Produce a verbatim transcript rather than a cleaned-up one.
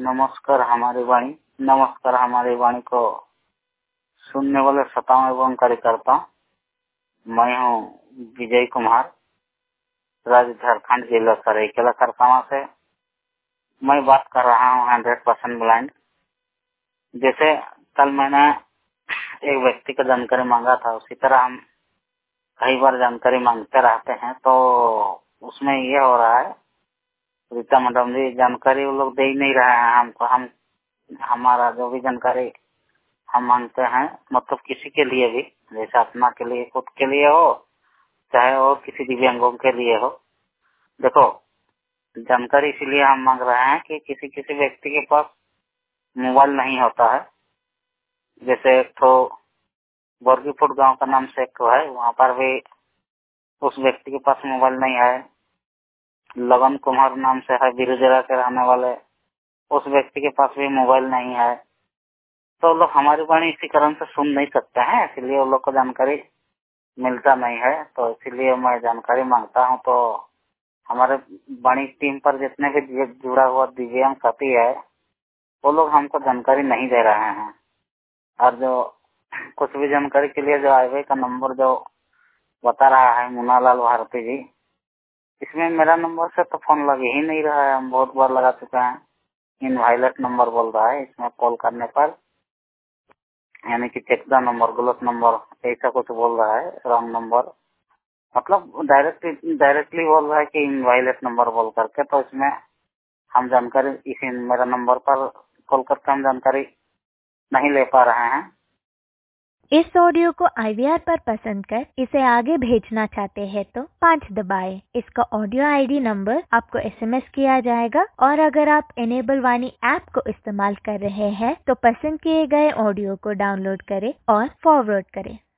नमस्कार हमारी वाणी नमस्कार हमारी वाणी को सुनने वाले श्रोताओं एवं कार्यकर्ता, मैं हूँ विजय कुमार, राज्य झारखंड जिला सरायकेला खरसावां से। मैं बात कर रहा हूँ हंड्रेड परसेंट ब्लाइंड। जैसे कल मैंने एक व्यक्ति का जानकारी मांगा था, उसी तरह हम कई बार जानकारी मांगते रहते हैं, तो उसमें ये हो रहा है रीता मैडम जी जानकारी वो लोग दे ही नहीं रहे हैं हमको। हम हमारा जो भी जानकारी हम मांगते हैं, मतलब किसी के लिए भी, जैसे अपना के लिए, खुद के लिए हो, चाहे और किसी दिव्यांगों के लिए हो। देखो, जानकारी इसीलिए हम मांग रहे हैं कि किसी किसी व्यक्ति के पास मोबाइल नहीं होता है। जैसे एक तो बोरगीपुर गांव का नाम से एक तो है, वहाँ पर भी उस व्यक्ति के पास मोबाइल नहीं है। लगन कुमार नाम से है, बिरुजरा के रहने वाले, उस व्यक्ति के पास भी मोबाइल नहीं है। तो लोग हमारी वाणी इसी कारण से सुन नहीं सकते हैं, इसलिए वो लोग को जानकारी मिलता नहीं है। तो इसीलिए मैं जानकारी मांगता हूँ। तो हमारे वाणी टीम पर जितने भी जुड़ा हुआ दिव्यांग साथी है, वो लोग हमको जानकारी नहीं दे रहे हैं। और जो कुछ भी जानकारी के लिए जो हाईवे का नंबर जो बता रहा है मुन्नालाल भारती जी, इसमें मेरा नंबर से तो फोन लग ही नहीं रहा है। हम बहुत बार लगा चुके हैं, इनवायलेट नंबर बोल रहा है इसमें कॉल करने पर, यानी कि चेक द नंबर, गलत नंबर, ऐसा कुछ बोल रहा है, रॉन्ग नंबर, मतलब डायरेक्टली डायरेक्टली बोल रहा है कि इनवायलेट नंबर बोल करके। तो इसमें हम जानकारी इसी मेरा नंबर पर कॉल करके हम जानकारी नहीं ले पा रहे हैं। इस ऑडियो को आई वी आर पर पसंद कर इसे आगे भेजना चाहते हैं तो पाँच दबाएं। इसका ऑडियो आई डी नंबर आपको एस एम एस किया जाएगा। और अगर आप इनेबल वाणी ऐप को इस्तेमाल कर रहे हैं तो पसंद किए गए ऑडियो को डाउनलोड करें और फॉरवर्ड करें।